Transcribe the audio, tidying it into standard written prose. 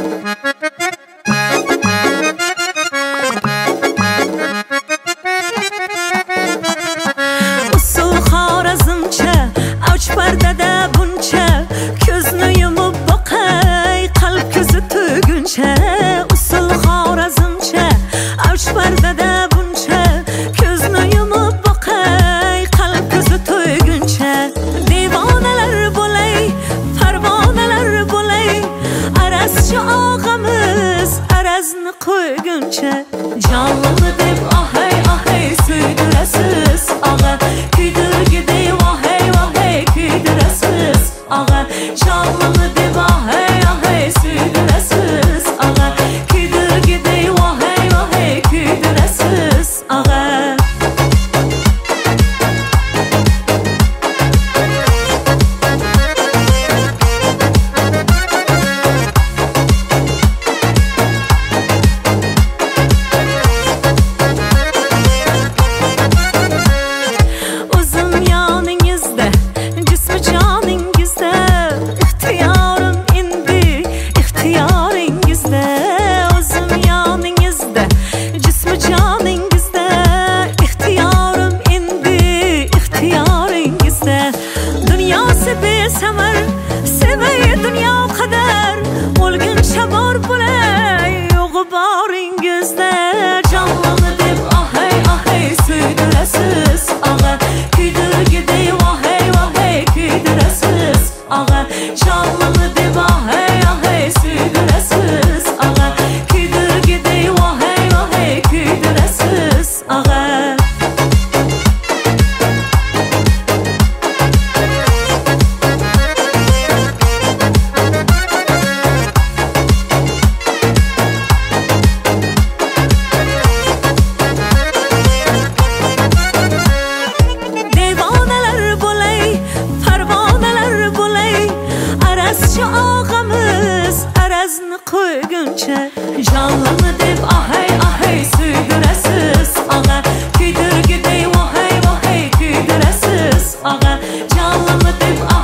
Usul Xorazmcha avj pardada buncha, ko'zni yumib boqay qalb ko'zi tuguncha. Usul Xorazmcha avj pardada buncha, ko'zni yumib boqay qalb ko'zi tuguncha. Devonalar bo'lay, parvonalar bo'lay, arazchi og'amiz arazni qo'yguncha. Jonli deb ohay ohay suydirasiz og'a, kuydirgidey vohay vohay kuydirasiz og'a. Jonli deb ohay ohay suydirasiz og'a, kuydirgidey vohay vohay kuydirasiz og'a. Besamar sevay dunyo qadar, o'lguncha bor bo'lay yo'g'i boringizda. Jonli deb ohay ohay suydirasiz og'a, kuydirgidey vohay vohay kuydirasiz og'a. Jonli deb ohay ohay suydirasiz og'a, kuydirgidey vohay vohay kuydirasiz og'a. Og'amiz arazni qo'yguncha. Jonli deb ohay ohay suydirasiz og'a, kuydirgidey vohay vohay kuydirasiz og'a. Jonli deb